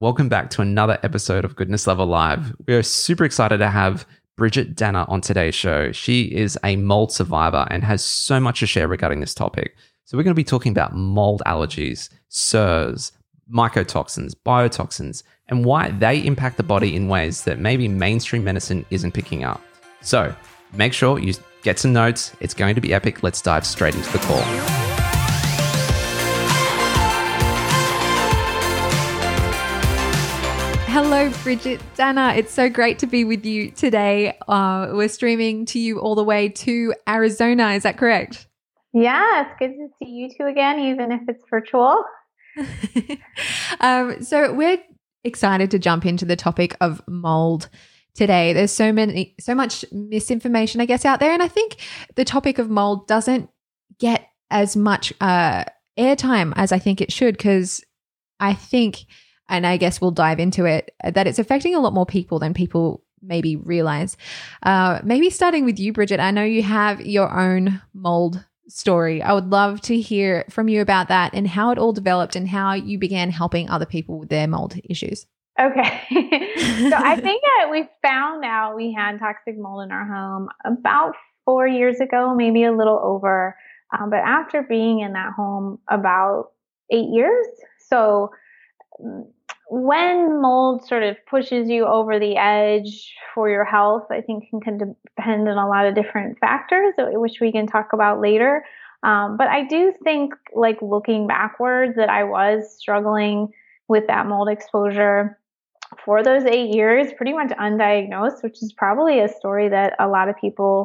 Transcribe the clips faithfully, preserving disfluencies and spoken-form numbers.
Welcome back to another episode of Goodness Level Live. We are super excited to have Bridget Danner on today's show. She is a mold survivor and has so much to share regarding this topic. So we're going to be talking about mold allergies, C I R S, mycotoxins, biotoxins, and why they impact the body in ways that maybe mainstream medicine isn't picking up. So make sure you get some notes. It's going to be epic. Let's dive straight into the call. Hello, Bridget Danner. It's so great to be with you today. Uh, we're streaming to you all the way to Arizona. Is that correct? Yeah, it's good to see you two again, even if it's virtual. um, so we're excited to jump into the topic of mold today. There's so many, so much misinformation, I guess, out there, and I think the topic of mold doesn't get as much uh, airtime as I think it should, because I think, and I guess we'll dive into it, that it's affecting a lot more people than people maybe realize. Uh, maybe starting with you, Bridget. I know you have your own mold story. I would love to hear from you about that and how it all developed and how you began helping other people with their mold issues. Okay. So I think that we found out we had toxic mold in our home about four years ago, maybe a little over. Um, but after being in that home about eight years, so when mold sort of pushes you over the edge for your health, I think can, can depend on a lot of different factors, which we can talk about later. Um, but I do think, like looking backwards, that I was struggling with that mold exposure for those eight years, pretty much undiagnosed, which is probably a story that a lot of people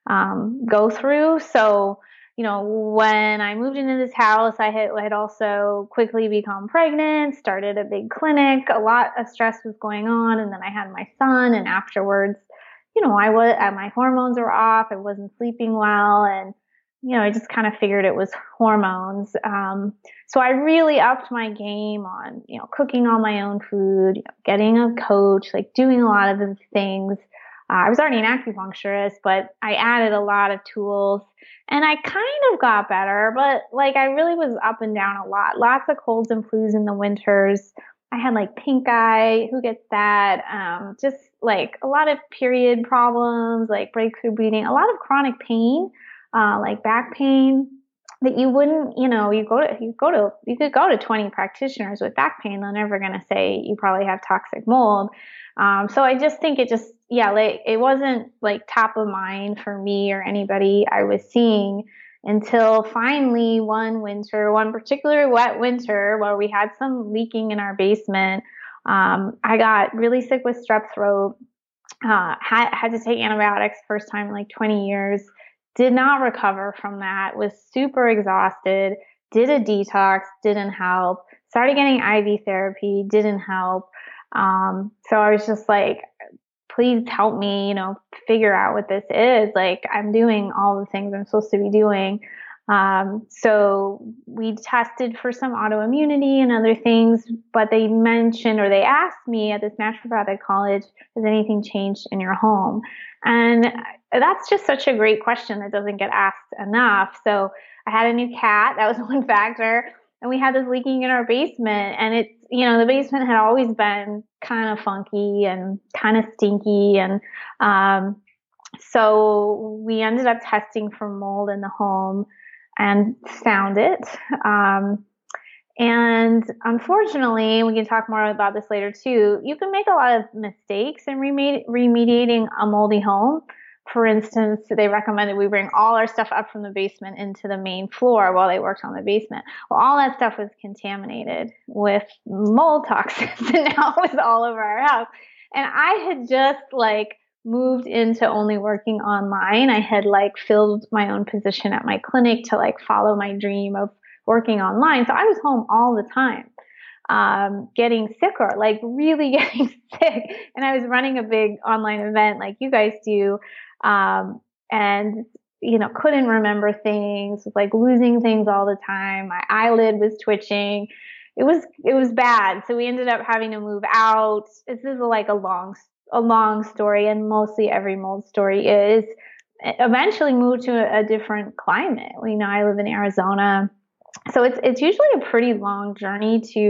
um, go through. So, you know, when I moved into this house, I had, had also quickly become pregnant, started a big clinic, a lot of stress was going on. And then I had my son, and afterwards, you know, I was, my hormones were off. I wasn't sleeping well. And, you know, I just kind of figured it was hormones. Um, so I really upped my game on, you know, cooking all my own food, you know, getting a coach, like doing a lot of the things. Uh, I was already an acupuncturist, but I added a lot of tools, and I kind of got better, but like I really was up and down a lot. Lots of colds and flus in the winters. I had like pink eye. Who gets that? Um, just like a lot of period problems, like breakthrough bleeding, a lot of chronic pain, uh, like back pain that you wouldn't, you know, you go to, you go to, you could go to twenty practitioners with back pain. They're never going to say you probably have toxic mold. Um, so I just think it just, yeah, like it wasn't like top of mind for me or anybody I was seeing until finally one winter, one particular wet winter where we had some leaking in our basement. Um, I got really sick with strep throat, uh, had, had to take antibiotics first time in like twenty years, did not recover from that, was super exhausted, did a detox, didn't help, started getting I V therapy, didn't help. Um, so I was just like, please help me, you know, figure out what this is. Like, I'm doing all the things I'm supposed to be doing. Um, so we tested for some autoimmunity and other things, but they mentioned, or they asked me at this naturopathic college, has anything changed in your home? And that's just such a great question that doesn't get asked enough. So I had a new cat. That was one factor. And we had this leaking in our basement, and it's, you know, the basement had always been kind of funky and kind of stinky. And, um, so we ended up testing for mold in the home and found it. Um, and unfortunately, we can talk more about this later too, you can make a lot of mistakes in remedi- remediating a moldy home. For instance, they recommended we bring all our stuff up from the basement into the main floor while they worked on the basement. Well, all that stuff was contaminated with mold toxins, and now it was all over our house. And I had just like moved into only working online. I had like filled my own position at my clinic to like follow my dream of working online. So I was home all the time, um, getting sicker, like really getting sick. And I was running a big online event like you guys do. Um, and, you know, couldn't remember things, was like losing things all the time. My eyelid was twitching. It was, it was bad. So we ended up having to move out. This is like a long, a long story, and mostly every mold story is. Eventually moved to a, a different climate. You know, I live in Arizona. So it's, it's usually a pretty long journey to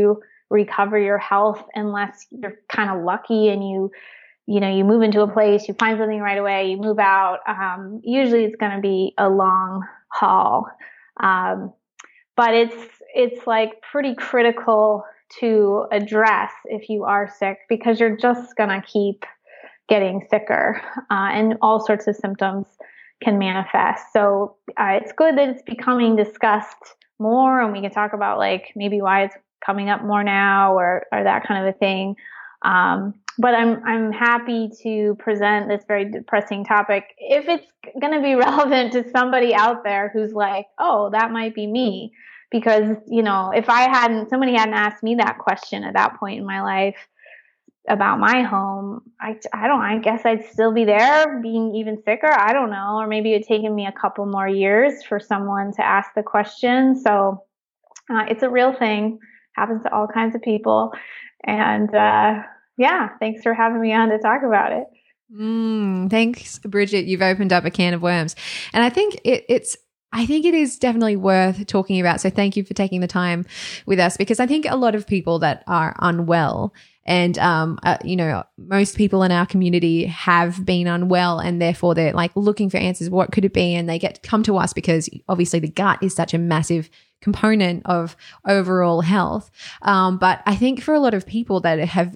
recover your health unless you're kind of lucky and you, you know, you move into a place, you find something right away, you move out. Um, usually it's going to be a long haul. Um, but it's, it's like pretty critical to address if you are sick, because you're just going to keep getting sicker, uh, and all sorts of symptoms can manifest. So uh, it's good that it's becoming discussed more, and we can talk about like maybe why it's coming up more now, or, or that kind of a thing. Um, but I'm, I'm happy to present this very depressing topic if it's going to be relevant to somebody out there who's like, oh, that might be me. Because, you know, if I hadn't, somebody hadn't asked me that question at that point in my life about my home, I, I don't, I guess I'd still be there being even sicker. I don't know. Or maybe it'd taken me a couple more years for someone to ask the question. So uh, it's a real thing. Happens to all kinds of people. And uh, yeah, thanks for having me on to talk about it. Mm, thanks, Bridget. You've opened up a can of worms. And I think it, it's, I think it is definitely worth talking about. So thank you for taking the time with us, because I think a lot of people that are unwell, and, um, uh, you know, most people in our community have been unwell, and therefore they're like looking for answers. What could it be? And they get come to us because obviously the gut is such a massive component of overall health. Um, but I think for a lot of people that have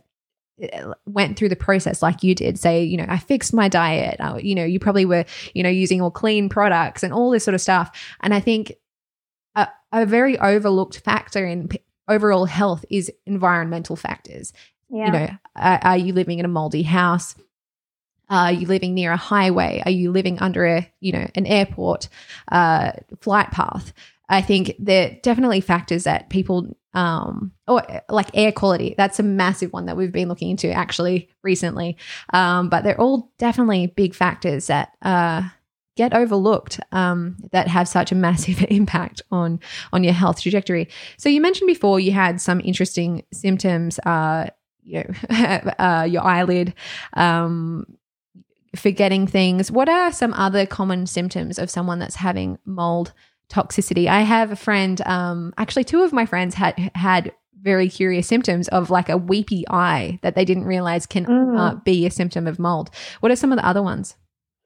went through the process like you did, say, you know, I fixed my diet, uh, you know, you probably were, you know, using all clean products and all this sort of stuff. And I think a, a very overlooked factor in p- overall health is environmental factors. Yeah. You know, uh, are you living in a moldy house? Are you living near a highway? Are you living under a, you know, an airport uh, flight path? I think they're definitely factors that people, um, or like air quality. That's a massive one that we've been looking into actually recently. Um, but they're all definitely big factors that uh, get overlooked, um, that have such a massive impact on on your health trajectory. So you mentioned before you had some interesting symptoms. Uh, you know, uh, your eyelid. Um, forgetting things. What are some other common symptoms of someone that's having mold toxicity? I have a friend, um, actually two of my friends had had very curious symptoms of like a weepy eye that they didn't realize can mm. uh, be a symptom of mold. What are some of the other ones?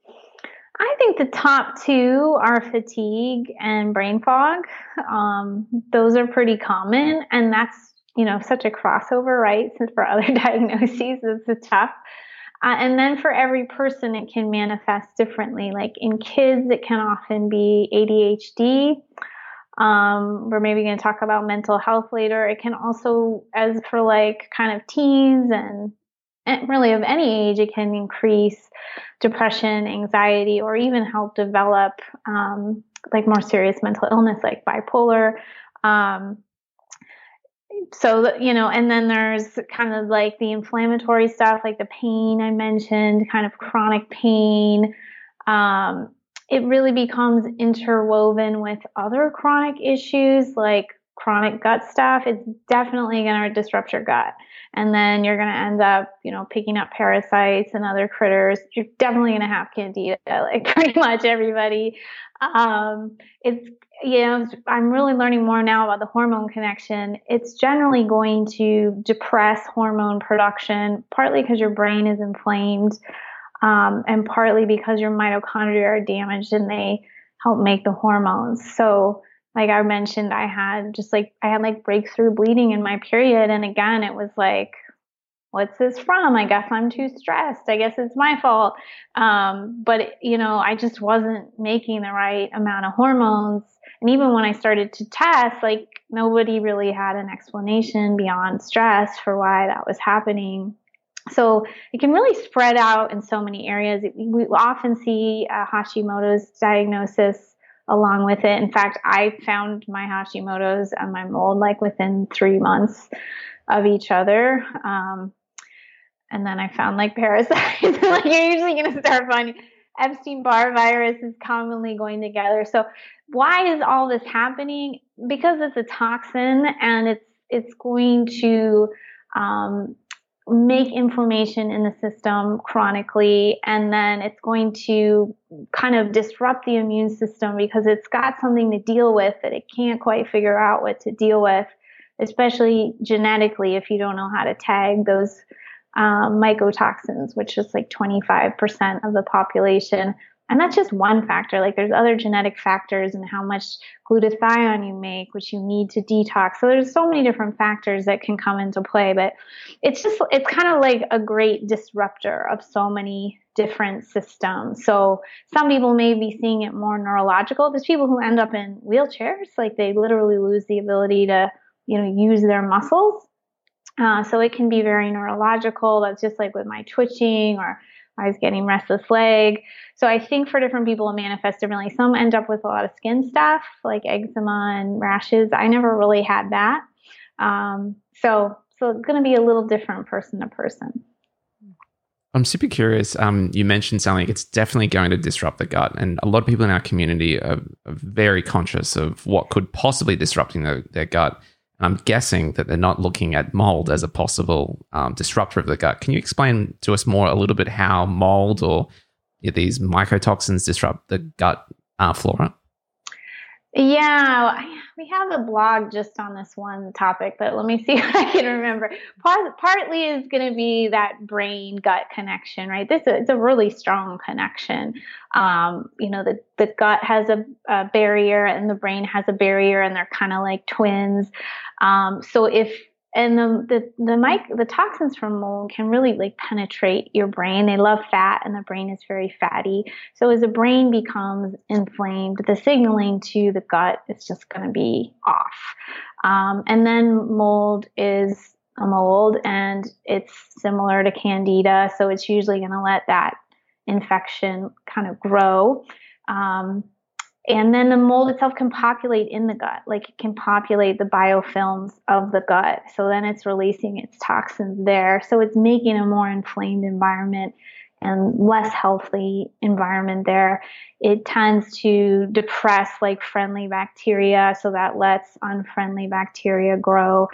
I think the top two are fatigue and brain fog. Um, those are pretty common, and that's, you know, such a crossover, right? Since for other diagnoses, it's a tough. Uh, and then for every person, it can manifest differently. Like in kids, it can often be A D H D. Um, we're maybe going to talk about mental health later. It can also, as for like kind of teens and, and really of any age, it can increase depression, anxiety, or even help develop um, like more serious mental illness like bipolar. Um, So, you know, and then there's kind of like the inflammatory stuff, like the pain I mentioned, kind of chronic pain. Um, it really becomes interwoven with other chronic issues like chronic gut stuff. It's definitely going to disrupt your gut. And then you're going to end up, you know, picking up parasites and other critters. You're definitely going to have candida, like pretty much everybody. Um, it's, you know, I'm really learning more now about the hormone connection. It's generally going to depress hormone production, partly because your brain is inflamed, um, and partly because your mitochondria are damaged and they help make the hormones. So, like I mentioned, I had just like, I had like breakthrough bleeding in my period. And again, it was like, what's this from? I guess I'm too stressed. I guess it's my fault. Um, but, you know, I just wasn't making the right amount of hormones. And even when I started to test, like nobody really had an explanation beyond stress for why that was happening. So it can really spread out in so many areas. We often see uh, Hashimoto's diagnosis along with it. In fact, I found my Hashimoto's and my mold like within three months of each other. Um, and then I found like parasites. Like you're usually going to start finding Epstein-Barr virus is commonly going together. So why is all this happening? Because it's a toxin and it's it's going to um, make inflammation in the system chronically, and then it's going to kind of disrupt the immune system because it's got something to deal with that it can't quite figure out what to deal with. especially genetically, if you don't know how to tag those um, mycotoxins, which is like twenty-five percent of the population. And that's just one factor. Like there's other genetic factors and how much glutathione you make, which you need to detox. So there's so many different factors that can come into play, but it's just, it's kind of like a great disruptor of so many different systems. So some people may be seeing it more neurological. There's people who end up in wheelchairs, like they literally lose the ability to, you know, use their muscles. Uh, so it can be very neurological. That's just like with my twitching, or I was getting restless leg. So I think for different people, it manifests differently. Some end up with a lot of skin stuff like eczema and rashes. I never really had that. Um, so, so it's going to be a little different person to person. I'm super curious. Um, you mentioned something, it's definitely going to disrupt the gut. And a lot of people in our community are, are very conscious of what could possibly disrupting the, their gut. I'm guessing that they're not looking at mold as a possible um, disruptor of the gut. Can you explain to us more a little bit how mold or yeah, these mycotoxins disrupt the gut uh, flora? Yeah, I, we have a blog just on this one topic, but let me see if I can remember. Part, partly is going to be that brain-gut connection, right? This is it's a really strong connection. Um, you know, the, the gut has a, a barrier and the brain has a barrier, and they're kind of like twins. Um, so if And the the the mic the toxins from mold can really like penetrate your brain. They love fat, and the brain is very fatty. So as the brain becomes inflamed, the signaling to the gut is just going to be off. Um, and then mold is a mold, and it's similar to Candida, so it's usually going to let that infection kind of grow. Um, And then the mold itself can populate in the gut, like it can populate the biofilms of the gut. So then it's releasing its toxins there. So it's making a more inflamed environment and less healthy environment there. It tends to depress like friendly bacteria. So that lets unfriendly bacteria grow.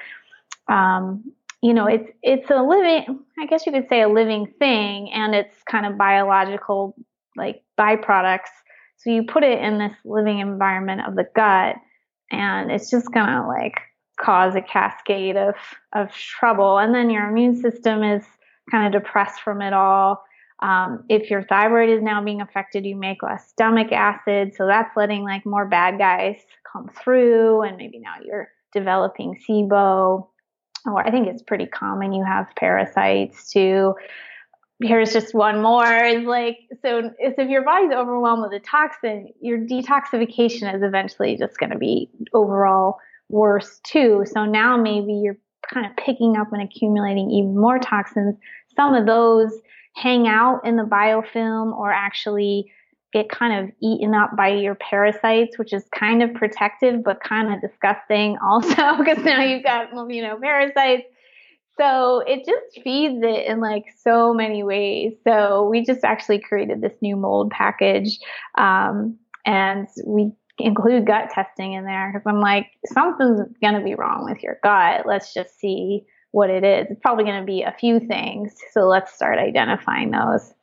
Um, you know, it's, it's a living, I guess you could say a living thing, and it's kind of biological, like byproducts. So you put it in this living environment of the gut, and it's just going to like cause a cascade of, of trouble. And then your immune system is kind of depressed from it all. Um, if your thyroid is now being affected, you make less stomach acid. So that's letting like more bad guys come through. And maybe now you're developing SIBO, or I think it's pretty common. You have parasites too. Here's just one more. It's like, so, so if your body's overwhelmed with a toxin, your detoxification is eventually just going to be overall worse too. So now maybe you're kind of picking up and accumulating even more toxins. Some of those hang out in the biofilm or actually get kind of eaten up by your parasites, which is kind of protective, but kind of disgusting also, because now you've got, you know, parasites. So it just feeds it in like so many ways. So we just actually created this new mold package, um, and we include gut testing in there, because I'm like, something's going to be wrong with your gut. Let's just see what it is. It's probably going to be a few things. So let's start identifying those.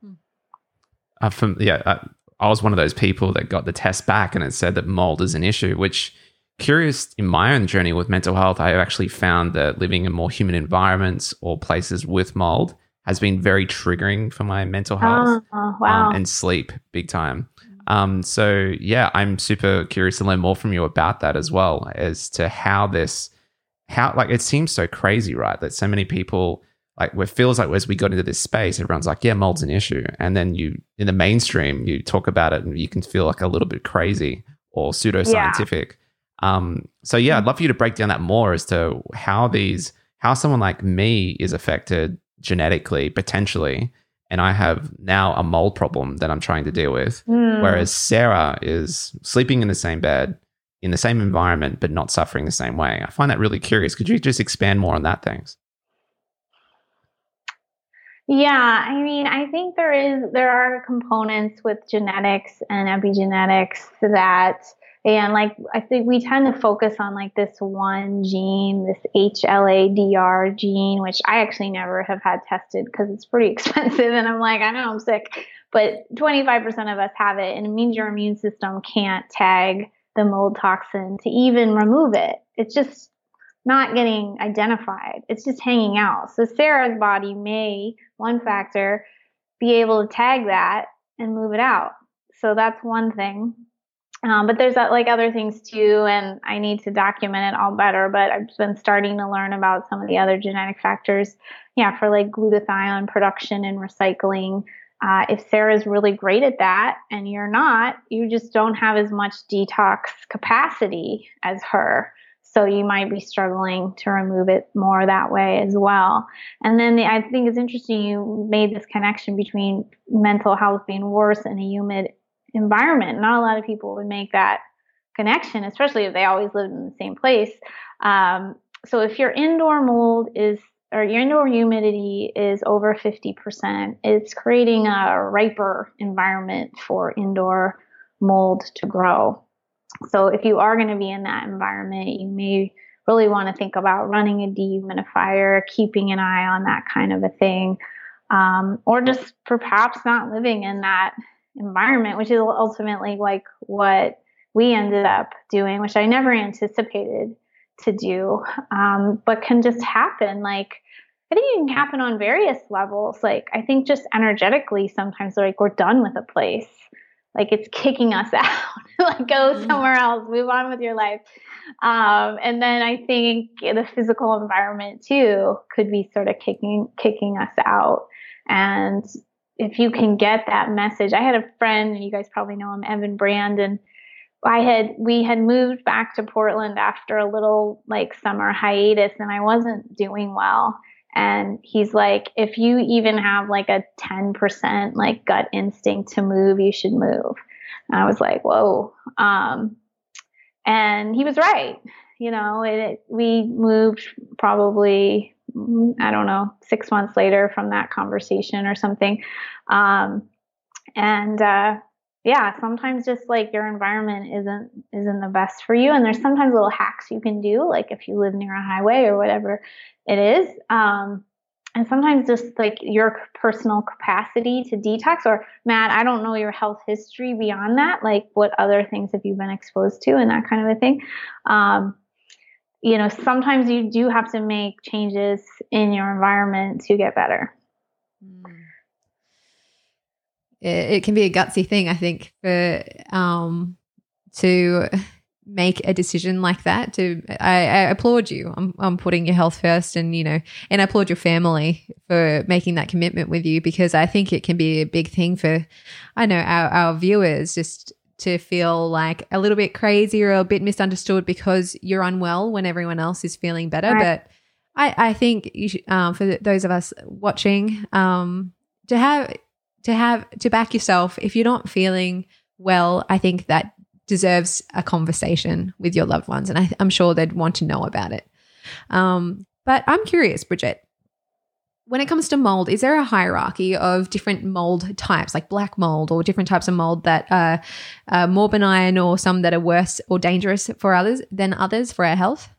Uh, from, yeah, uh, I was one of those people that got the test back and it said that mold is an issue, which... Curious, in my own journey with mental health, I have actually found that living in more human environments or places with mold has been very triggering for my mental health. Oh, wow. um, and sleep big time. Um, so yeah, I'm super curious to learn more from you about that as well, as to how this, how like it seems so crazy, right? That so many people, like, it feels like as we got into this space, everyone's like, yeah, mold's an issue. And then you, in the mainstream, you talk about it and you can feel like a little bit crazy or pseudoscientific. Yeah. Um, so yeah, I'd love for you to break down that more as to how these, how someone like me is affected genetically, potentially, and I have now a mold problem that I'm trying to deal with, mm. whereas Sarah is sleeping in the same bed, in the same environment, but not suffering the same way. I find that really curious. Could you just expand more on that, thanks? Yeah, I mean, I think there is, there are components with genetics and epigenetics that, and like, I think we tend to focus on like this one gene, this H L A D R gene, which I actually never have had tested because it's pretty expensive. And I'm like, I know I'm sick, but twenty-five percent of us have it. And it means your immune system can't tag the mold toxin to even remove it. It's just not getting identified. It's just hanging out. So Sarah's body may, one factor, be able to tag that and move it out. So that's one thing. Um, but there's uh, like other things too, and I need to document it all better, but I've been starting to learn about some of the other genetic factors. Yeah, for like glutathione production and recycling. Uh, if Sarah's really great at that and you're not, you just don't have as much detox capacity as her. So you might be struggling to remove it more that way as well. And then the, I think it's interesting you made this connection between mental health being worse in a humid environment. Not a lot of people would make that connection, especially if they always lived in the same place. Um, so if your indoor mold is, or your indoor humidity is over fifty percent, it's creating a riper environment for indoor mold to grow. So if you are going to be in that environment, you may really want to think about running a dehumidifier, keeping an eye on that kind of a thing, um, or just perhaps not living in that environment, which is ultimately like what we ended up doing, which I never anticipated to do, um, but can just happen. Like, I think it can happen on various levels. Like, I think just energetically, sometimes like we're done with a place. Like it's kicking us out, like go somewhere else, move on with your life. Um, and then I think the physical environment too could be sort of kicking, kicking us out. And if you can get that message, I had a friend, and you guys probably know him, Evan Brandon. I had, we had moved back to Portland after a little like summer hiatus, and I wasn't doing well. And he's like, if you even have like a ten percent like gut instinct to move, you should move. And I was like, whoa. Um, and he was right. You know, it, it, we moved probably, I don't know, six months later from that conversation or something. Um, and, uh, yeah, sometimes just like your environment isn't, isn't the best for you. And there's sometimes little hacks you can do, like if you live near a highway or whatever it is. Um, and sometimes just like your personal capacity to detox, or Matt, I don't know your health history beyond that. Like what other things have you been exposed to and that kind of a thing. Um, you know, sometimes you do have to make changes in your environment to get better. Mm. It, it can be a gutsy thing, I think, for um, to make a decision like that. To I, I applaud you. I'm, I'm putting your health first, and you know, and I applaud your family for making that commitment with you, because I think it can be a big thing for, I know, our, our viewers just to feel like a little bit crazy or a bit misunderstood because you're unwell when everyone else is feeling better. Right. But I, I think you should, um, for those of us watching, um, to have to have to back yourself if you're not feeling well, I think that deserves a conversation with your loved ones, and I, I'm sure they'd want to know about it. Um, but I'm curious, Bridget, when it comes to mold, is there a hierarchy of different mold types, like black mold, or different types of mold that are uh, more benign, or some that are worse or dangerous for others than others for our health?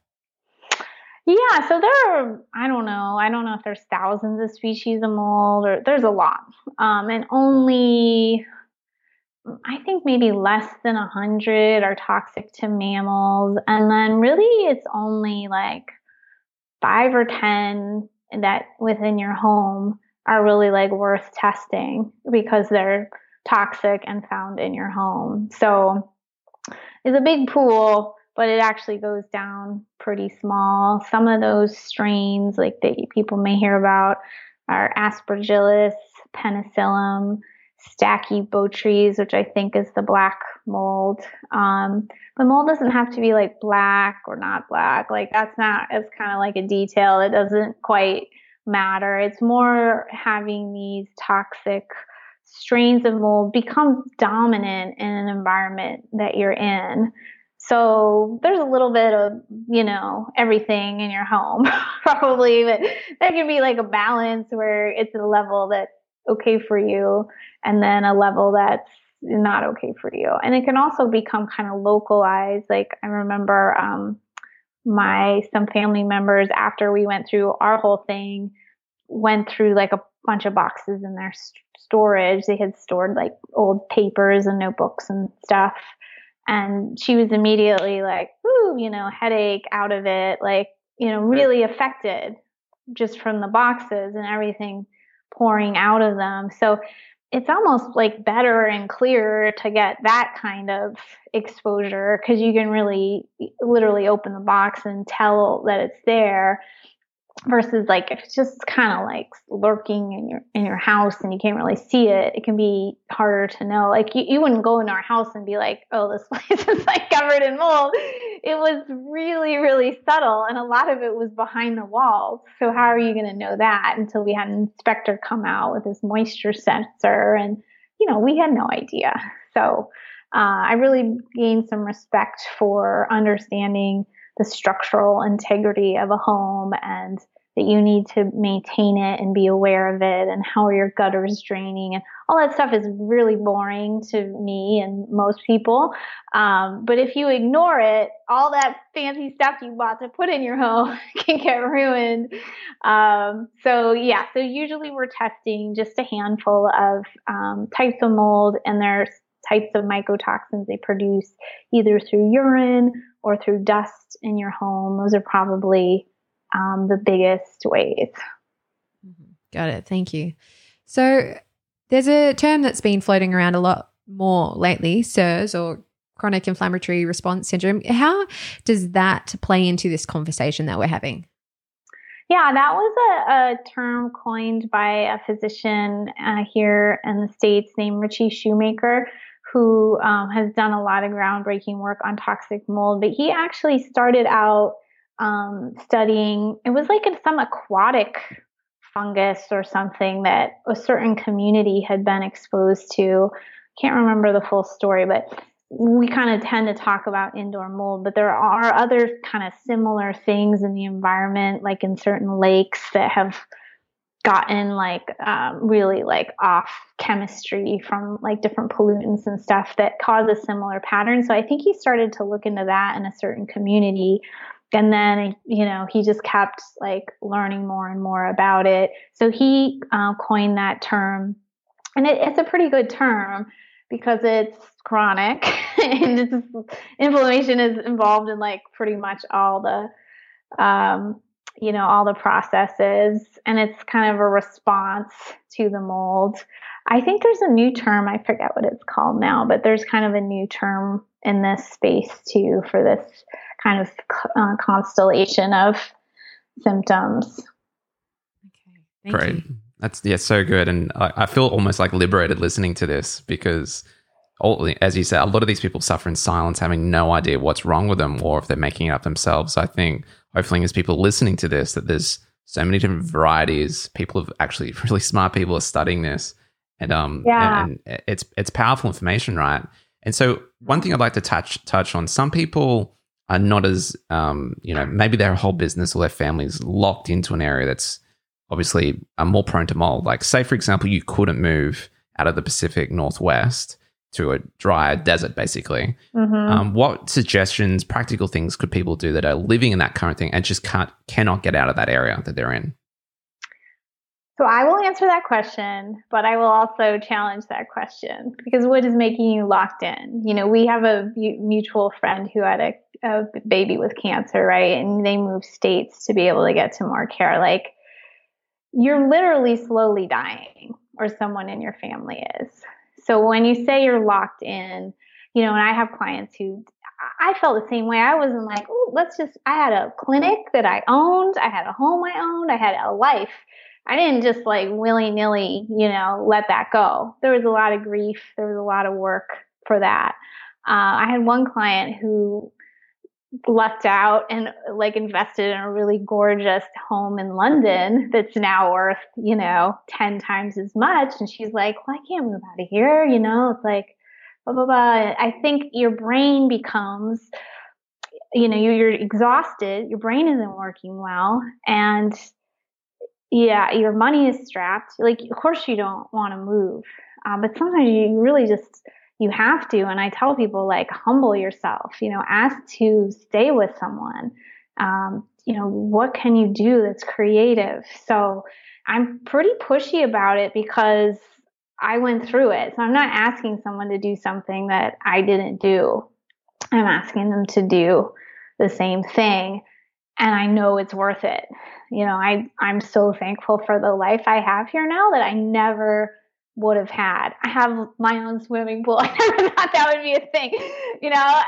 Yeah, so there are, I don't know, I don't know if there's thousands of species of mold, or there's a lot. Um, and only, I think maybe less than a hundred are toxic to mammals. And then really it's only like five or ten that within your home are really like worth testing because they're toxic and found in your home. So it's a big pool, but it actually goes down pretty small. Some of those strains, like that people may hear about, are Aspergillus, Penicillium, Stachybotrys, which I think is the black mold. Um, but mold doesn't have to be like black or not black. Like that's not, it's kind of like a detail. It doesn't quite matter. It's more having these toxic strains of mold become dominant in an environment that you're in. So there's a little bit of, you know, everything in your home probably, but there can be like a balance where it's a level that's okay for you and then a level that's not okay for you. And it can also become kind of localized. Like I remember um, my, some family members after we went through our whole thing went through like a bunch of boxes in their st- storage. They had stored like old papers and notebooks and stuff. And she was immediately like, ooh, you know, headache, out of it. Like, you know, really affected just from the boxes and everything pouring out of them. So it's almost like better and clearer to get that kind of exposure because you can really literally open the box and tell that it's there. Versus like if it's just kind of like lurking in your in your house and you can't really see it, it can be harder to know. Like you, you wouldn't go into our house and be like, oh, this place is like covered in mold. It was really, really subtle, and a lot of it was behind the walls. So how are you going to know that until we had an inspector come out with his moisture sensor? And you know, we had no idea. So uh, I really gained some respect for understanding the structural integrity of a home and that you need to maintain it and be aware of it and how are your gutters draining and all that stuff is really boring to me and most people. Um, but if you ignore it, all that fancy stuff you bought to put in your home can get ruined. Um, so yeah, so usually we're testing just a handful of um, types of mold, and there's types of mycotoxins they produce either through urine or through dust in your home. Those are probably um, the biggest ways. Got it. Thank you. So there's a term that's been floating around a lot more lately, C I R S, or chronic inflammatory response syndrome. How does that play into this conversation that we're having? Yeah, that was a, a term coined by a physician uh, here in the States named Richie Shoemaker, who um, has done a lot of groundbreaking work on toxic mold. But he actually started out um, studying, it was like in some aquatic fungus or something that a certain community had been exposed to. Can't remember the full story, but we kind of tend to talk about indoor mold, but there are other kind of similar things in the environment, like in certain lakes that have gotten like um, really like off chemistry from like different pollutants and stuff that cause a similar pattern. So I think he started to look into that in a certain community. And then, you know, he just kept like learning more and more about it. So he uh, coined that term, and it, it's a pretty good term because it's chronic and it's, inflammation is involved in like pretty much all the, um, you know, all the processes, and it's kind of a response to the mold. I think there's a new term, I forget what it's called now, but there's kind of a new term in this space too for this kind of uh, constellation of symptoms. Okay, thank Great. you. That's yeah, so good. And I, I feel almost like liberated listening to this because, all, as you said, a lot of these people suffer in silence, having no idea what's wrong with them or if they're making it up themselves. So I think hopefully as people listening to this, that there's so many different varieties. People have actually, really smart people are studying this. And um, yeah. and, and it's it's powerful information, right? And so one thing I'd like to touch touch on, some people are not as, um, you know, maybe their whole business or their family's locked into an area that's obviously uh, more prone to mold. Like say, for example, you couldn't move out of the Pacific Northwest to a dry desert, basically. Mm-hmm. Um, what suggestions, practical things could people do that are living in that current thing and just can't, cannot get out of that area that they're in? So I will answer that question, but I will also challenge that question because what is making you locked in? You know, we have a mutual friend who had a, a baby with cancer, right? And they moved states to be able to get to more care. Like, you're literally slowly dying, or someone in your family is. So when you say you're locked in, you know, and I have clients who, I felt the same way. I wasn't like, oh, let's just, I had a clinic that I owned. I had a home I owned. I had a life. I didn't just like willy-nilly, you know, let that go. There was a lot of grief. There was a lot of work for that. Uh, I had one client who lucked out and like invested in a really gorgeous home in London that's now worth, you know, ten times as much. And she's like, well, I can't move out of here. You know, it's like, blah, blah, blah. I think your brain becomes, you know, you're, you're exhausted. Your brain isn't working well. And yeah, your money is strapped. Like, of course you don't want to move. Um, but sometimes you really just, you have to. And I tell people, like, humble yourself, you know, ask to stay with someone. Um, you know, what can you do that's creative? So I'm pretty pushy about it because I went through it. So I'm not asking someone to do something that I didn't do. I'm asking them to do the same thing. and I know it's worth it. You know, I, I'm so thankful for the life I have here now that I never would have had. I have my own swimming pool. I never thought that would be a thing, you know?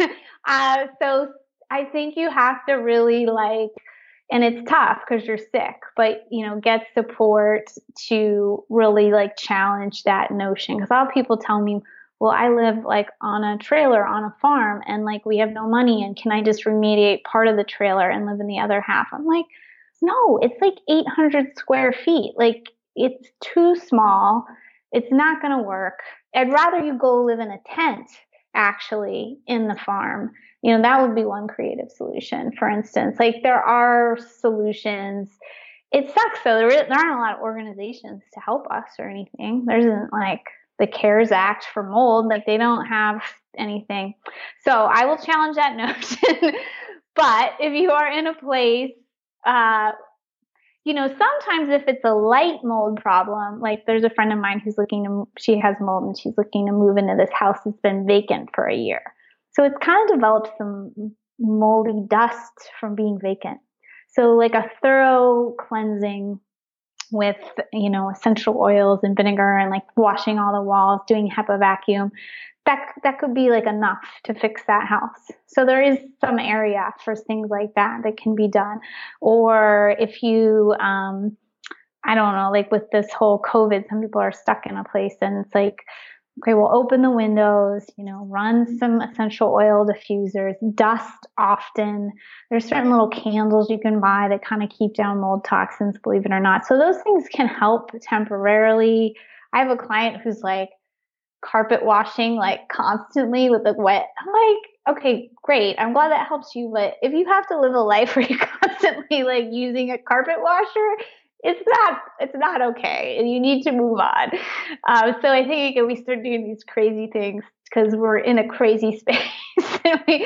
uh, so I think you have to really like, and it's tough because you're sick, but, you know, get support to really like challenge that notion. Because a lot of people tell me, well, I live like on a trailer on a farm and like we have no money, and can I just remediate part of the trailer and live in the other half? I'm like, no, it's like eight hundred square feet. Like it's too small. It's not going to work. I'd rather you go live in a tent actually in the farm. You know, that would be one creative solution, for instance. Like there are solutions. It sucks though. There, there aren't a lot of organizations to help us or anything. There isn't like the CARES Act for mold. Like they don't have anything. So I will challenge that notion. But if you are in a place, uh, you know, sometimes if it's a light mold problem, like there's a friend of mine who's looking to, she has mold and she's looking to move into this house that's been vacant for a year. So it's kind of developed some moldy dust from being vacant. So like a thorough cleansing with, you know, essential oils and vinegar and like washing all the walls, doing HEPA vacuum, that that could be like enough to fix that house. So there is some area for things like that that can be done. Or if you, um, I don't know, like with this whole COVID, some people are stuck in a place and it's like, okay, we'll open the windows, you know, run some essential oil diffusers, dust often. There's certain little candles you can buy that kind of keep down mold toxins, believe it or not. So those things can help temporarily. I have a client who's like carpet washing like constantly with the wet. I'm like, okay, great. I'm glad that helps you. But if you have to live a life where you're constantly like using a carpet washer, it's not, it's not okay. And you need to move on. Um, so I think we start doing these crazy things because we're in a crazy space.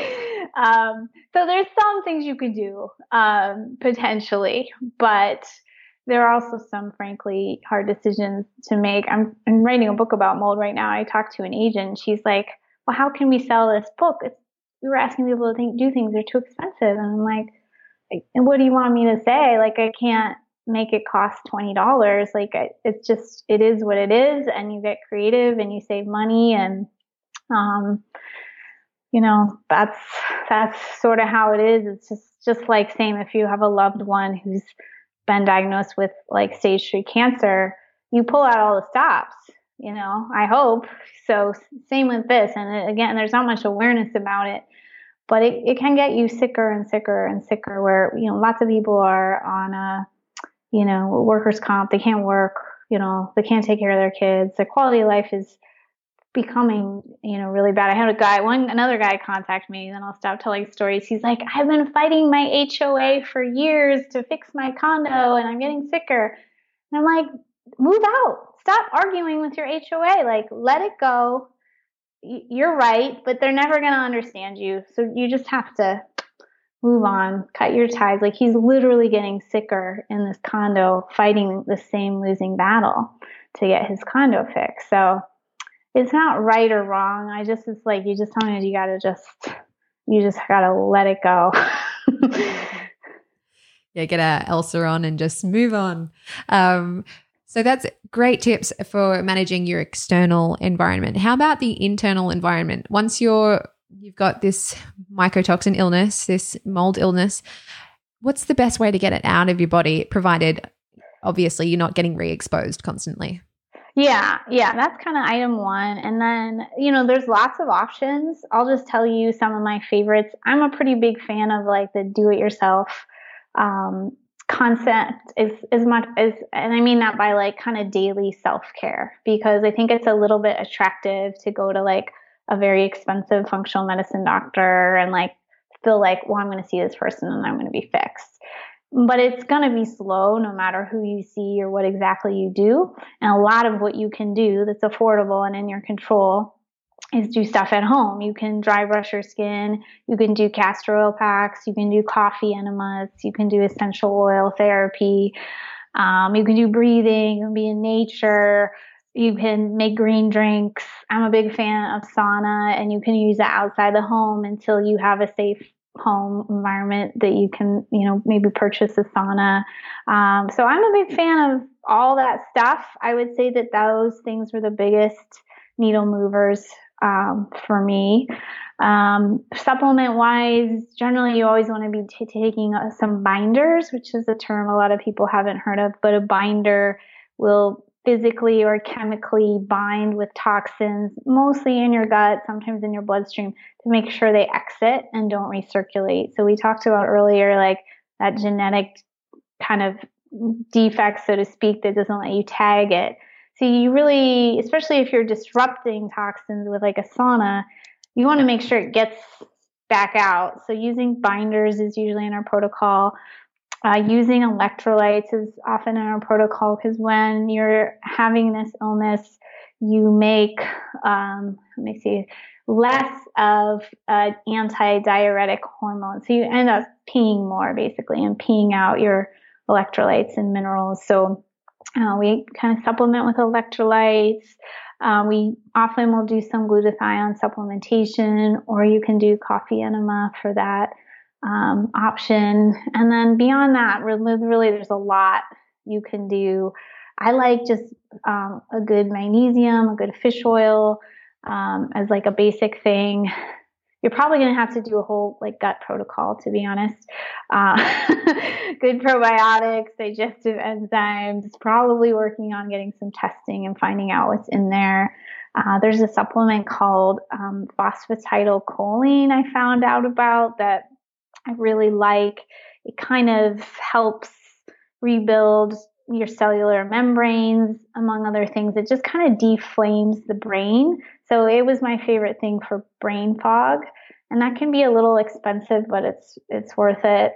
um, so there's some things you could do, um, potentially, but there are also some, frankly, hard decisions to make. I'm, I'm writing a book about mold right now. I talked to an agent. She's like, well, how can we sell this book? It's, we were asking people to think, do things. They're too expensive. And I'm like, and what do you want me to say? Like, I can't make it cost twenty dollars. Like it's just, it is what it is. And you get creative and you save money. And, um, you know, that's, that's sort of how it is. It's just, just like same if you have a loved one who's been diagnosed with like stage three cancer, you pull out all the stops, you know, I hope. So same with this. And again, there's not much awareness about it, but it, it can get you sicker and sicker and sicker where, you know, lots of people are on a, you know, workers' comp, they can't work, you know, they can't take care of their kids. Their quality of life is becoming, you know, really bad. I had a guy, one, another guy contact me, and then I'll stop telling stories. He's like, I've been fighting my H O A for years to fix my condo and I'm getting sicker. And I'm like, move out, stop arguing with your H O A. Like, let it go. You're right, but they're never going to understand you. So you just have to move on, cut your ties. Like he's literally getting sicker in this condo, fighting the same losing battle to get his condo fixed. So it's not right or wrong. I just, it's like, you just sometimes you got to just, you just got to let it go. Yeah, get a Elsa on and just move on. Um, so that's great tips for managing your external environment. How about the internal environment? Once you're, you've got this mycotoxin illness, this mold illness, what's the best way to get it out of your body, provided obviously you're not getting re-exposed constantly? Yeah, yeah, that's kind of item one. And then, you know, there's lots of options. I'll just tell you some of my favorites. I'm a pretty big fan of like the do-it-yourself um, concept is as much as, and I mean that by like kind of daily self-care, because I think it's a little bit attractive to go to like a very expensive functional medicine doctor and like feel like, well, I'm going to see this person and I'm going to be fixed. But it's going to be slow no matter who you see or what exactly you do. And a lot of what you can do that's affordable and in your control is do stuff at home. You can dry brush your skin. You can do castor oil packs. You can do coffee enemas. You can do essential oil therapy. Um, you can do breathing. You can be in nature. You can make green drinks. I'm a big fan of sauna, and you can use it outside the home until you have a safe home environment that you can, you know, maybe purchase a sauna. Um, so I'm a big fan of all that stuff. I would say that those things were the biggest needle movers um, for me. Um, supplement wise, generally you always want to be t- taking uh, some binders, which is a term a lot of people haven't heard of, but a binder will physically or chemically bind with toxins, mostly in your gut, sometimes in your bloodstream, to make sure they exit and don't recirculate. So we talked about earlier, like that genetic kind of defect, so to speak, that doesn't let you tag it. So you really, especially if you're disrupting toxins with like a sauna, you want to make sure it gets back out. So using binders is usually in our protocol. Uh, using electrolytes is often in our protocol because when you're having this illness, you make, um, let me see, less of uh, anti-diuretic hormone. So you end up peeing more basically and peeing out your electrolytes and minerals. So uh, we kind of supplement with electrolytes. Uh, we often will do some glutathione supplementation, or you can do coffee enema for that um, option. And then beyond that, really, really there's a lot you can do. I like just um, a good magnesium, a good fish oil um, as like a basic thing. You're probably going to have to do a whole like gut protocol, to be honest. Uh, good probiotics, digestive enzymes, probably working on getting some testing and finding out what's in there. Uh, there's a supplement called um, phosphatidylcholine I found out about that I really like. It kind of helps rebuild your cellular membranes, among other things. It just kind of deflames the brain. So it was my favorite thing for brain fog. And that can be a little expensive, but it's it's worth it.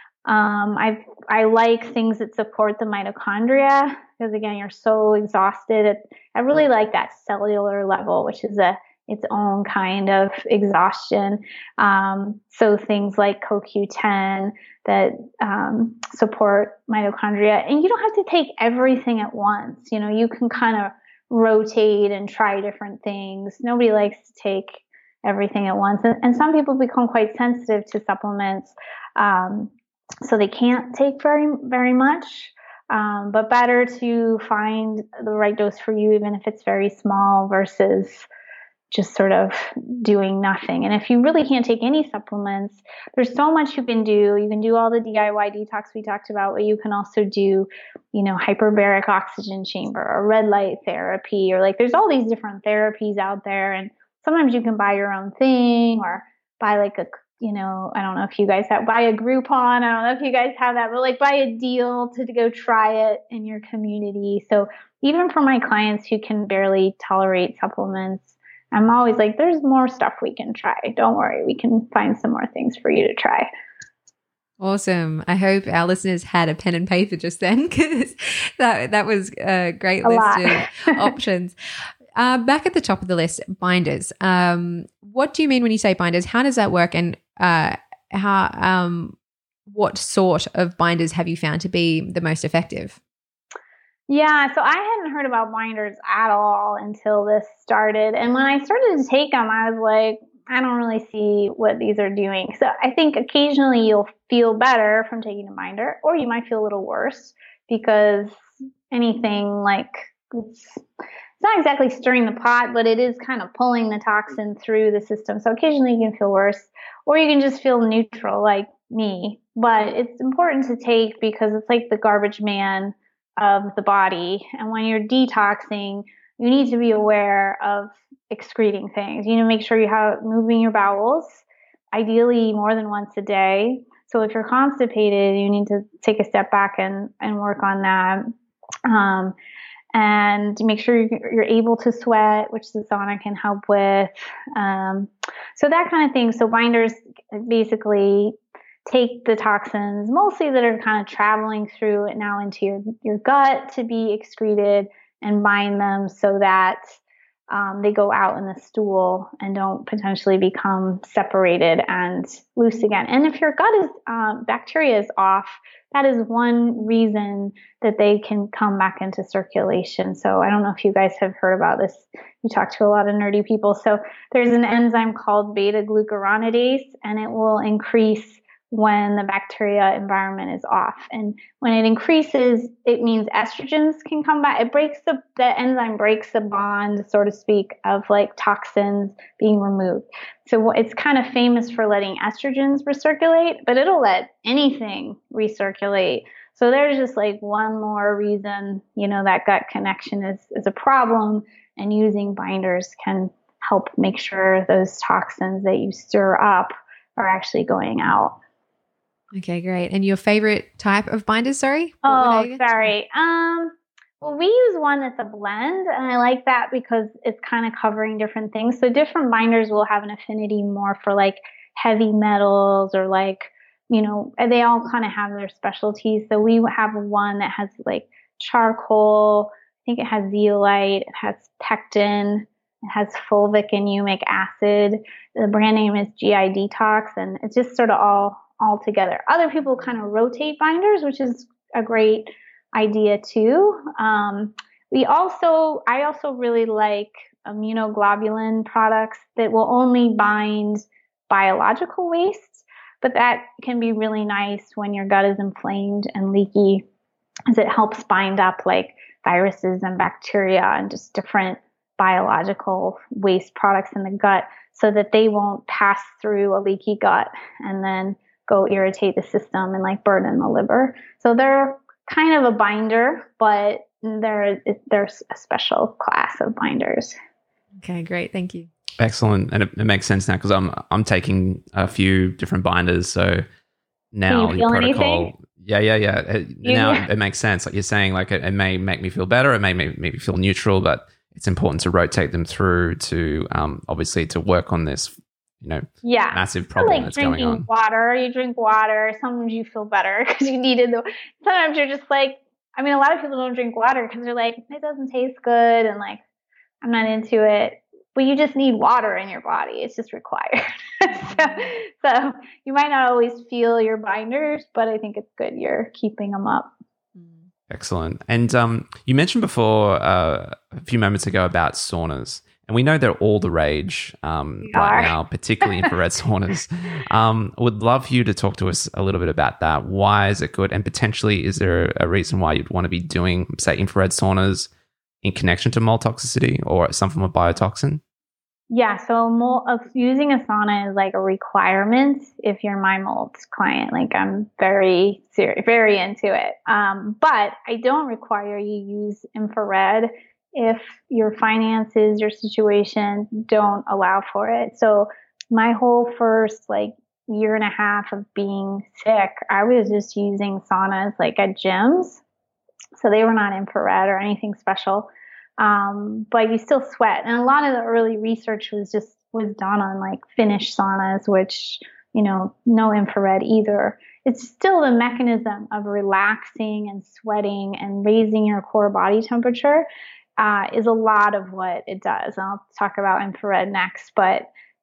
Um, I I like things that support the mitochondria because, again, you're so exhausted. It, I really like that cellular level, which is a its own kind of exhaustion. Um, so things like C O Q ten that um, support mitochondria. And you don't have to take everything at once. You know, you can kind of rotate and try different things. Nobody likes to take everything at once. And, and some people become quite sensitive to supplements. Um, so they can't take very, very much. Um, but better to find the right dose for you, even if it's very small, versus just sort of doing nothing. And if you really can't take any supplements, there's so much you can do. You can do all the D I Y detox we talked about, but you can also do, you know, hyperbaric oxygen chamber or red light therapy, or like there's all these different therapies out there. And sometimes you can buy your own thing or buy like a, you know, I don't know if you guys have, buy a Groupon. I don't know if you guys have that, but like buy a deal to, to go try it in your community. So even for my clients who can barely tolerate supplements, I'm always like, there's more stuff we can try. Don't worry. We can find some more things for you to try. Awesome. I hope our listeners had a pen and paper just then, because that, that was a great a list lot. of options. Uh, back at the top of the list, binders. Um, what do you mean when you say binders? How does that work? And uh, how, um, what sort of binders have you found to be the most effective? Yeah, so I hadn't heard about binders at all until this started. And when I started to take them, I was like, I don't really see what these are doing. So I think occasionally you'll feel better from taking a binder, or you might feel a little worse because anything like it's, it's not exactly stirring the pot, but it is kind of pulling the toxin through the system. So occasionally you can feel worse, or you can just feel neutral like me. But it's important to take because it's like the garbage man of the body. And when you're detoxing, you need to be aware of excreting things. You need to make sure you have moving your bowels, ideally more than once a day. So if you're constipated, you need to take a step back and, and work on that. Um, and make sure you're, you're able to sweat, which the sauna can help with. Um, so that kind of thing. So binders basically take the toxins, mostly that are kind of traveling through it now into your, your gut to be excreted, and bind them so that um, they go out in the stool and don't potentially become separated and loose again. And if your gut is, um, bacteria is off, that is one reason that they can come back into circulation. So I don't know if you guys have heard about this. You talk to a lot of nerdy people. So there's an enzyme called beta glucuronidase, and it will increase when the bacteria environment is off. And when it increases, it means estrogens can come back. It breaks the, the enzyme breaks the bond, so to speak, of like toxins being removed. So it's kind of famous for letting estrogens recirculate, but it'll let anything recirculate. So there's just like one more reason, you know, that gut connection is, is a problem, and using binders can help make sure those toxins that you stir up are actually going out. Okay, great. And your favorite type of binders, sorry? Oh, sorry. Um, well, we use one that's a blend, and I like that because it's kind of covering different things. So different binders will have an affinity more for like heavy metals or like, you know, they all kind of have their specialties. So we have one that has like charcoal. I think it has zeolite. It has pectin. It has fulvic and humic acid. The brand name is G I Detox, and it's just sort of all all together. Other people kind of rotate binders, which is a great idea too. Um, we also, I also really like immunoglobulin products that will only bind biological wastes, but that can be really nice when your gut is inflamed and leaky, as it helps bind up like viruses and bacteria and just different biological waste products in the gut, so that they won't pass through a leaky gut and then go irritate the system and like burden the liver. So they're kind of a binder, but they're, there's a special class of binders. Okay, great. Thank you. Excellent. And it, it makes sense now because I'm I'm taking a few different binders. So now Can you your feel protocol. anything? Yeah, yeah, yeah. It, You- now it makes sense. Like you're saying, like it, it may make me feel better. It may make me feel neutral, but it's important to rotate them through to um, obviously to work on this, you know, Yeah. massive problem like that's going drinking on. water. You drink water. Sometimes you feel better because you needed the. Sometimes you're just like, I mean, a lot of people don't drink water because they're like, it doesn't taste good, and like, I'm not into it. But you just need water in your body. It's just required. so, so you might not always feel your binders, but I think it's good you're keeping them up. Excellent. And um, you mentioned before uh, a few moments ago about saunas. And we know they're all the rage um, They right are. now, particularly infrared saunas. Um, I would love for you to talk to us a little bit about that. Why is it good? And potentially, is there a reason why you'd want to be doing, say, infrared saunas in connection to mold toxicity or some form of biotoxin? Yeah, so mold, uh, using a sauna is like a requirement if you're my mold client. Like I'm very serious, very into it. Um, but I don't require you use infrared if your finances, your situation don't allow for it. So my whole first like year and a half of being sick, I was just using saunas like at gyms. So they were not infrared or anything special. Um, but you still sweat. And a lot of the early research was just, was done on like Finnish saunas, which, you know, no infrared either. It's still the mechanism of relaxing and sweating and raising your core body temperature, uh, is a lot of what it does. And I'll talk about infrared next, but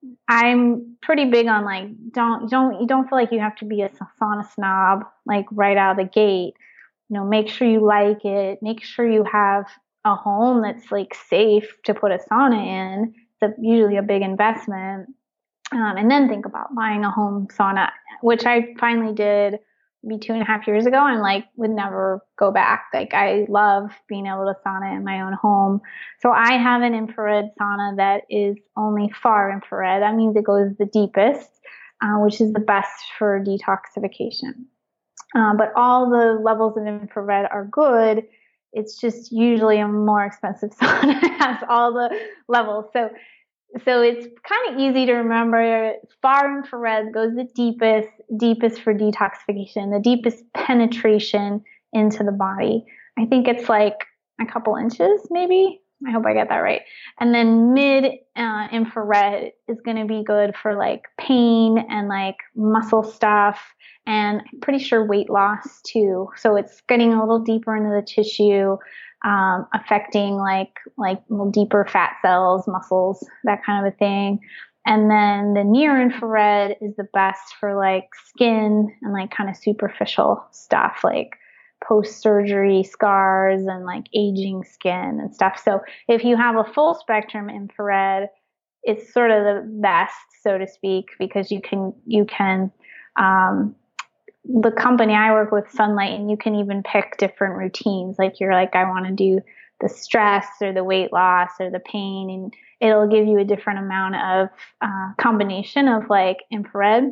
I'm pretty big on like, don't, don't, you don't feel like you have to be a sauna snob, like right out of the gate. You know, make sure you like it, make sure you have a home that's like safe to put a sauna in. It's a, usually a big investment. Um, and then think about buying a home sauna, which I finally did maybe two and a half years ago, and like would never go back. Like I love being able to sauna in my own home. So I have an infrared sauna that is only far infrared. That means it goes the deepest, uh, which is the best for detoxification. Uh, but all the levels of infrared are good. It's just usually a more expensive sauna that has all the levels. So, so it's kind of easy to remember. Far infrared goes the deepest, deepest for detoxification, the deepest penetration into the body. I think it's like a couple inches, maybe. I hope I get that right. And then mid uh, infrared is going to be good for like pain and like muscle stuff, and I'm pretty sure weight loss too. So it's getting a little deeper into the tissue. um, affecting like like deeper fat cells, muscles, that kind of a thing. And then the near infrared is the best for like skin and like kind of superficial stuff like post-surgery scars and like aging skin and stuff. So if you have a full spectrum infrared, it's sort of the best, so to speak, because you can, you can, um, the company I work with, Sunlight, and you can even pick different routines. Like you're like, I want to do the stress or the weight loss or the pain, and it'll give you a different amount of uh, combination of like infrared,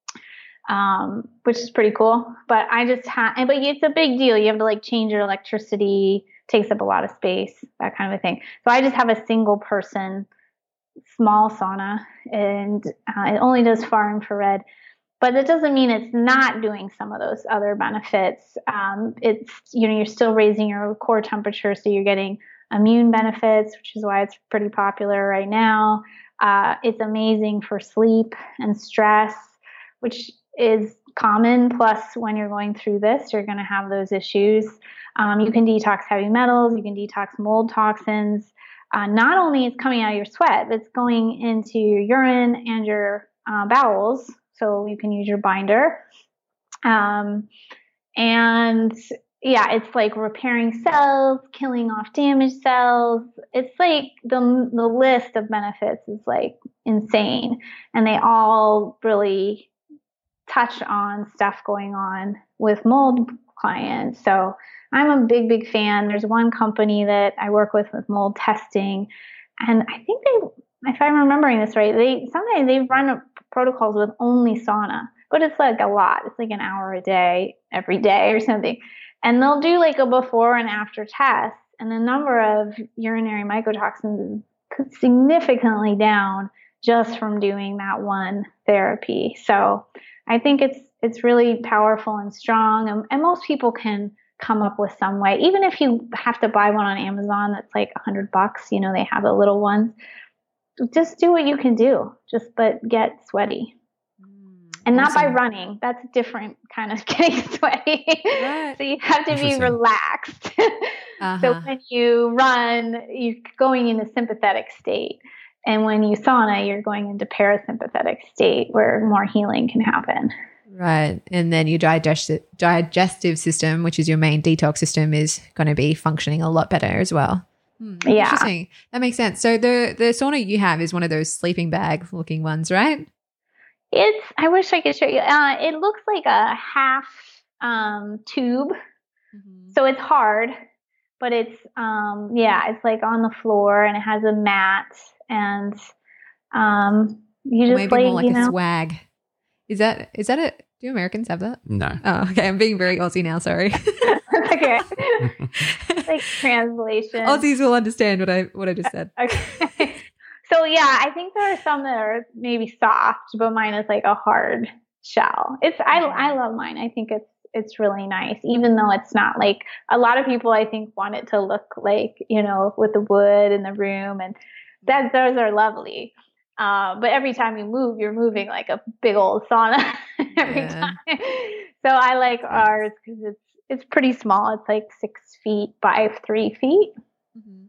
um, which is pretty cool. But I just have, but it's a big deal. You have to like change your electricity, takes up a lot of space, that kind of a thing. So I just have a single person small sauna, and uh, it only does far infrared. But it doesn't mean it's not doing some of those other benefits. Um, it's, you know, you're still raising your core temperature, so you're getting immune benefits, which is why it's pretty popular right now. Uh, it's amazing for sleep and stress, which is common. Plus, when you're going through this, you're going to have those issues. Um, you can detox heavy metals. You can detox mold toxins. Uh, not only it's coming out of your sweat, but it's going into your urine and your uh, bowels. So you can use your binder. Um, and yeah, it's like repairing cells, killing off damaged cells. It's like the, the list of benefits is like insane. And they all really touch on stuff going on with mold clients. So I'm a big, big fan. There's one company that I work with with mold testing. And I think they, if I'm remembering this right, they sometimes they run protocols with only sauna, but it's like a lot. It's like an hour a day, every day or something. And they'll do like a before and after test, and the number of urinary mycotoxins is significantly down just from doing that one therapy. So I think it's it's really powerful and strong, and, and most people can come up with some way. Even if you have to buy one on Amazon that's like a hundred bucks, you know, they have the little ones. Just do what you can do, just but get sweaty. Mm, and not awesome. By running. That's different kind of getting sweaty. Right. So you have to be relaxed. Uh-huh. So when you run, you're going in a sympathetic state. And when you sauna, you're going into parasympathetic state where more healing can happen. Right. And then your digestive digestive system, which is your main detox system, is going to be functioning a lot better as well. Hmm, yeah. Interesting. That makes sense. So the, the sauna you have is one of those sleeping bag looking ones, right? It's, I wish I could show you. Uh, it looks like a half um, tube. Mm-hmm. So it's hard, but it's, um, yeah, it's like on the floor, and it has a mat, and um, you just maybe like, more like you a know, swag. Is that, is that it? Do Americans have that? No. Oh, okay. I'm being very Aussie now. Sorry. Okay. Like translation. Aussies will understand what I what I just said. Okay. So yeah, I think there are some that are maybe soft, but mine is like a hard shell. It's I I love mine. I think it's it's really nice, even though it's not like a lot of people I think want it to look like, you know, with the wood in the room, and that those are lovely. Uh, but every time you move, you're moving like a big old sauna every yeah. time. So I like ours because it's it's pretty small. It's like six feet by three feet. Mm-hmm.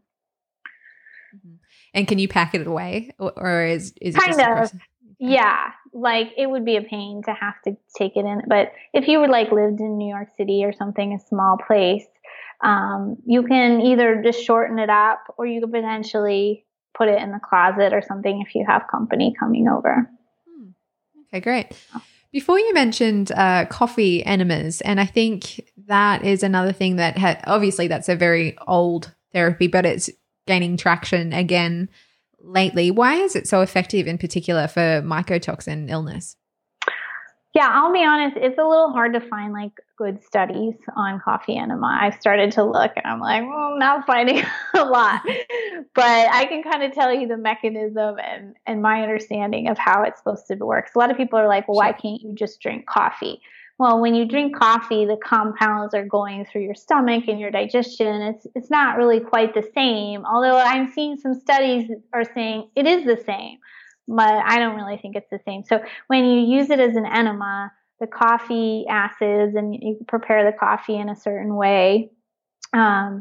Mm-hmm. And can you pack it away, or, or is is it kind just of? Yeah, like it would be a pain to have to take it in. But if you were like lived in New York City or something, a small place, um, you can either just shorten it up, or you could potentially put it in the closet or something if you have company coming over. Hmm. Okay, great. Before you mentioned uh, coffee enemas, and I think that is another thing that ha- obviously that's a very old therapy, but it's gaining traction again lately. Why is it so effective in particular for mycotoxin illness? Yeah, I'll be honest, it's a little hard to find like good studies on coffee enema. I've started to look, and I'm like, well, I'm not finding a lot, but I can kind of tell you the mechanism and, and my understanding of how it's supposed to work. So a lot of people are like, well, why can't you just drink coffee? Well, when you drink coffee, the compounds are going through your stomach and your digestion. It's it's not really quite the same, although I'm seeing some studies are saying it is the same. But I don't really think it's the same. So when you use it as an enema, the coffee acids, and you prepare the coffee in a certain way, um,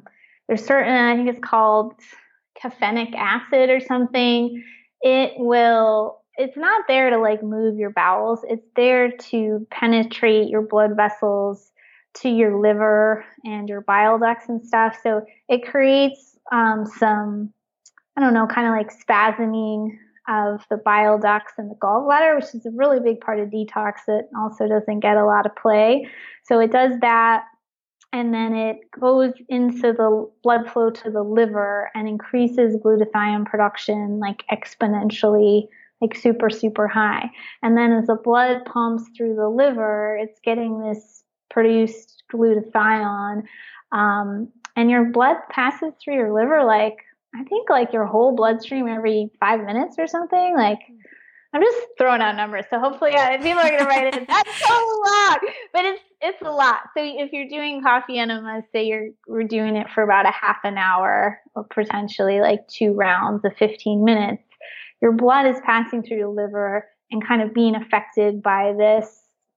there's certain, I think it's called caffeinic acid or something. It will, it's not there to like move your bowels. It's there to penetrate your blood vessels to your liver and your bile ducts and stuff. So it creates um, some, I don't know, kind of like spasming of the bile ducts and the gallbladder, which is a really big part of detox that also doesn't get a lot of play. So it does that. And then it goes into the blood flow to the liver and increases glutathione production like exponentially, like super, super high. And then as the blood pumps through the liver, it's getting this produced glutathione. Um, and your blood passes through your liver like, I think like your whole bloodstream every five minutes or something. Like, I'm just throwing out numbers. So hopefully uh, people are going to write it. That's so long, but it's it's a lot. So if you're doing coffee enemas, say you're we're doing it for about a half an hour or potentially like two rounds of fifteen minutes, your blood is passing through your liver and kind of being affected by this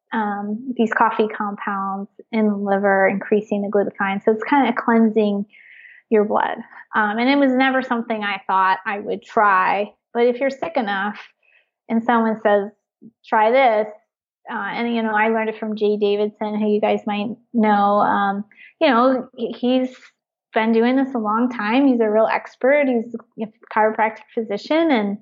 um, these coffee compounds in the liver, increasing the glutathione. So it's kind of cleansing your blood. Um, and it was never something I thought I would try. But if you're sick enough, and someone says, try this, uh, and, you know, I learned it from Jay Davidson, who you guys might know. Um, you know, he's been doing this a long time. He's a real expert. He's a chiropractic physician. And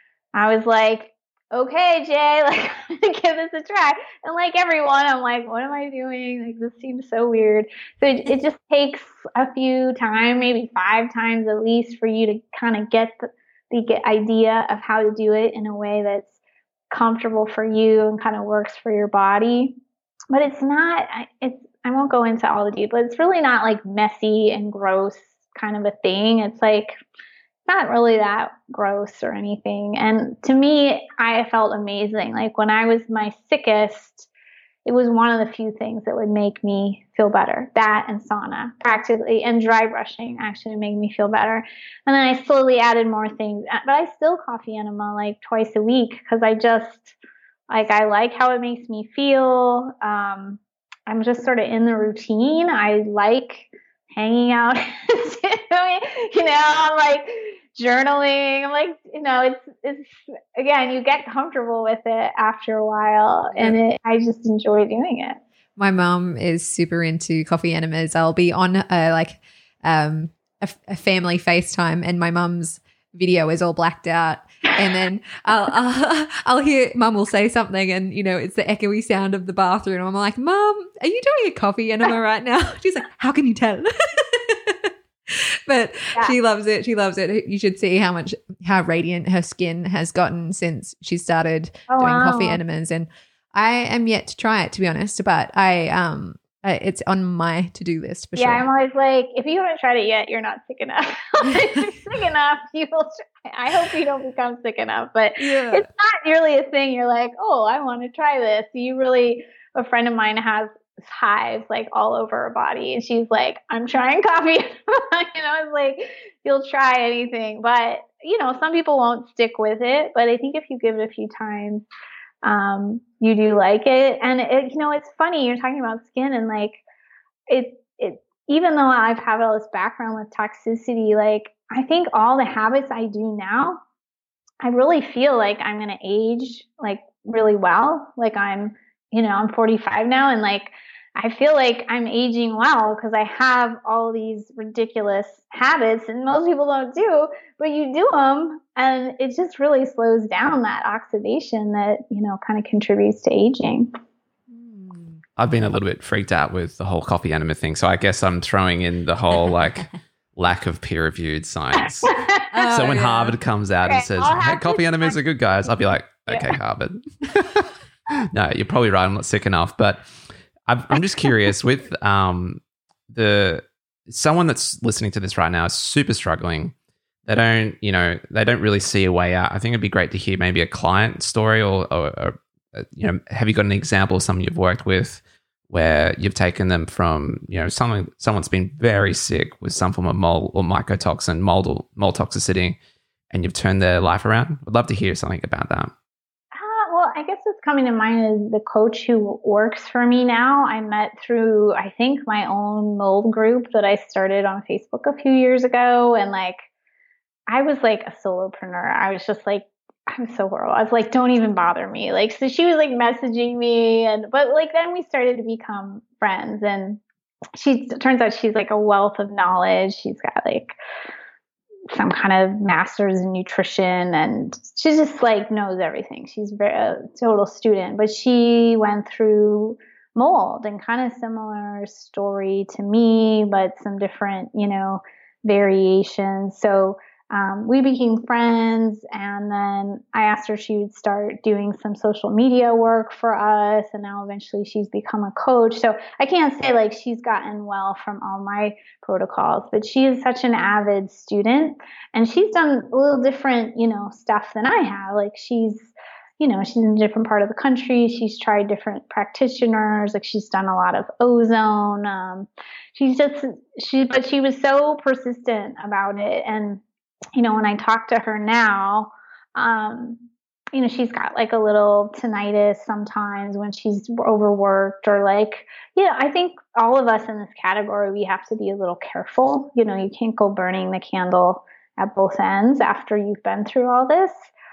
I was like, okay, Jay, like, I'm going to give this a try. And like everyone, I'm like, what am I doing? Like, this seems so weird. So it, it just takes a few times, maybe five times at least, for you to kind of get the, the idea of how to do it in a way that's comfortable for you and kind of works for your body. But it's not, it's, I won't go into all the details. It's really not like messy and gross kind of a thing. It's like not really that gross or anything. And to me, I felt amazing. Like when I was my sickest, it was one of the few things that would make me feel better. That and sauna, practically, and dry brushing actually made me feel better. And then I slowly added more things. But I still coffee enema like twice a week because I just, like, I like how it makes me feel. Um, I'm just sort of in the routine. I like hanging out, you know, I'm like journaling. I'm like, you know, it's, it's, again, you get comfortable with it after a while, and it, I just enjoy doing it. My mom is super into coffee enemas. I'll be on a, like um, a, a family FaceTime, and my mum's video is all blacked out. And then I'll, I'll, I'll hear mum will say something, and, you know, it's the echoey sound of the bathroom. And I'm like, Mum, are you doing a coffee enema right now? She's like, how can you tell? But yeah. She loves it. She loves it. You should see how much, how radiant her skin has gotten since she started oh, doing wow. coffee enemas. And I am yet to try it, to be honest, but I, um, Uh, it's on my to-do list for yeah, sure. Yeah, I'm always like, if you haven't tried it yet, you're not sick enough. If you're sick enough, you will try. I hope you don't become sick enough. But yeah. It's not really a thing. You're like, oh, I want to try this. You really, a friend of mine has hives like all over her body. And she's like, I'm trying coffee. You know, it's like, you'll try anything. But, you know, some people won't stick with it. But I think if you give it a few times, Um, you do like it. And it, you know, it's funny, you're talking about skin, and like it, it, even though I've had all this background with toxicity, like I think all the habits I do now, I really feel like I'm going to age like really well. Like I'm, you know, I'm forty-five now, and like, I feel like I'm aging well because I have all these ridiculous habits, and most people don't do, but you do them, and it just really slows down that oxidation that, you know, kind of contributes to aging. I've been a little bit freaked out with the whole coffee enema thing, so I guess I'm throwing in the whole like lack of peer-reviewed science. oh, so when yeah. Harvard comes out okay, and says, "Hey, coffee enemas are good, guys," I'll be like, "Okay, yeah. Harvard." No, you're probably right. I'm not sick enough, but I'm just curious with um, the someone that's listening to this right now is super struggling. They don't, you know, they don't really see a way out. I think it'd be great to hear maybe a client story, or, or, or you know, have you got an example of someone you've worked with where you've taken them from, you know, someone someone's been very sick with some form of mold or mycotoxin, mold or mold toxicity, and you've turned their life around? I'd love to hear something about that. Uh, well, I guess it's coming to mind is the coach who works for me now. I met through, I think, my own mold group that I started on Facebook a few years ago. And like, I was like a solopreneur. I was just like, I'm so horrible. I was like, don't even bother me. Like, so she was like messaging me, and but like then we started to become friends, and she turns out she's like a wealth of knowledge. She's got like some kind of master's in nutrition, and she just like knows everything. She's very, a total student, but she went through mold and kind of similar story to me, but some different, you know, variations. So Um, we became friends, and then I asked her if she would start doing some social media work for us, and now eventually she's become a coach. So I can't say like she's gotten well from all my protocols, but she is such an avid student, and she's done a little different, you know, stuff than I have. Like she's, you know, she's in a different part of the country. She's tried different practitioners. Like she's done a lot of ozone. Um, she's just, she, but she was so persistent about it. And you know, when I talk to her now, um, you know, she's got like a little tinnitus sometimes when she's overworked, or like, yeah, I think all of us in this category, we have to be a little careful. You know, you can't go burning the candle at both ends after you've been through all this.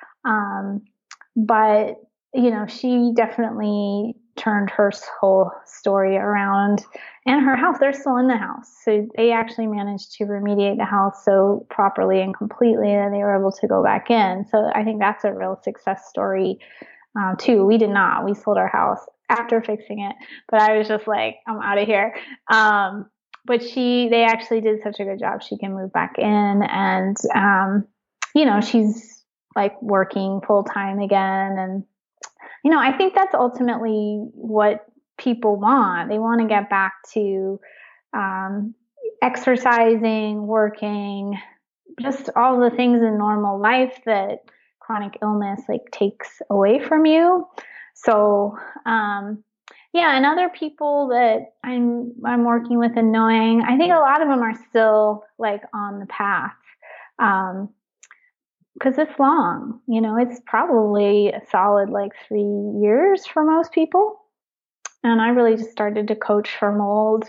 Um, but, you know, she definitely turned her whole story around, and her house, they're still in the house. So they actually managed to remediate the house so properly and completely that they were able to go back in. So I think that's a real success story um, too. We did not, we sold our house after fixing it, but I was just like, I'm out of here. Um, but she, they actually did such a good job. She can move back in, and, um, you know, she's like working full time again. And, you know, I think that's ultimately what people want. They want to get back to um, exercising, working, just all the things in normal life that chronic illness like takes away from you. So, um, yeah, and other people that I'm I'm working with and knowing, I think a lot of them are still like on the path. Um, Because it's long, you know, it's probably a solid like three years for most people. And I really just started to coach for mold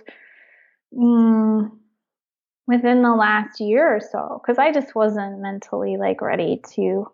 mm, within the last year or so, because I just wasn't mentally like ready to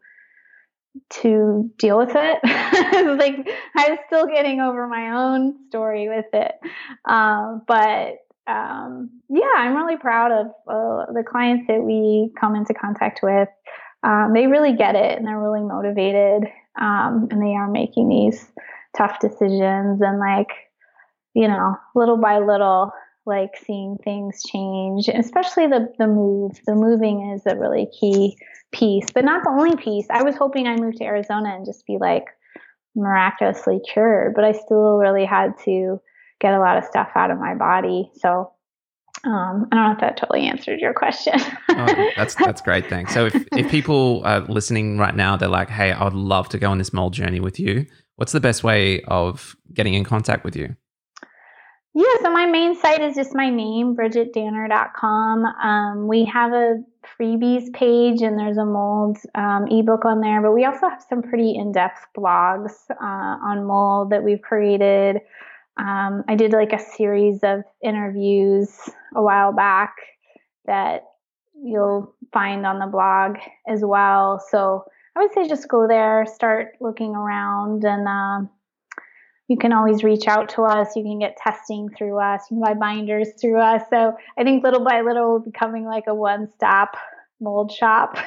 to deal with it. Like I was still getting over my own story with it. Um, but um, yeah, I'm really proud of uh, the clients that we come into contact with. Um, they really get it, and they're really motivated, um, and they are making these tough decisions, and like, you know, little by little, like seeing things change, especially the, the move. The moving is a really key piece, but not the only piece. I was hoping I moved to Arizona and just be like miraculously cured, but I still really had to get a lot of stuff out of my body. So Um, I don't know if that totally answered your question. Oh, that's that's great. Thanks. So if, if people are listening right now, they're like, hey, I would love to go on this mold journey with you. What's the best way of getting in contact with you? Yeah, so my main site is just my name, bridget danner dot com. Um, we have a freebies page, and there's a mold um, ebook on there, but we also have some pretty in-depth blogs uh, on mold that we've created. Um, I did like a series of interviews a while back that you'll find on the blog as well. So I would say just go there, start looking around, and uh, you can always reach out to us. You can get testing through us. You can buy binders through us. So I think little by little we're becoming like a one-stop mold shop.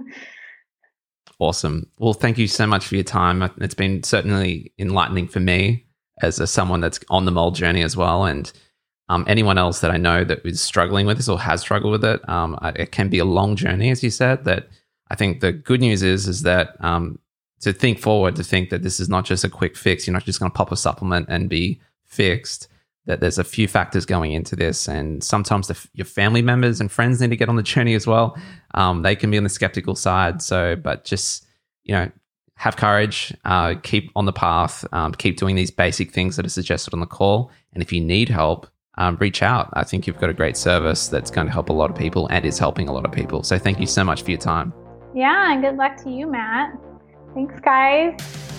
Awesome. Well, thank you so much for your time. It's been certainly enlightening for me as a, someone that's on the mold journey as well. And um, anyone else that I know that is struggling with this or has struggled with it, um, it can be a long journey, as you said. That I think the good news is, is that um, to think forward, to think that this is not just a quick fix. You're not just going to pop a supplement and be fixed. That there's a few factors going into this, and sometimes the, your family members and friends need to get on the journey as well. Um, they can be on the skeptical side. So, but just, you know, have courage, uh, keep on the path, um, keep doing these basic things that are suggested on the call. And if you need help, um, reach out. I think you've got a great service that's going to help a lot of people and is helping a lot of people. So thank you so much for your time. Yeah, and good luck to you, Matt. Thanks, guys.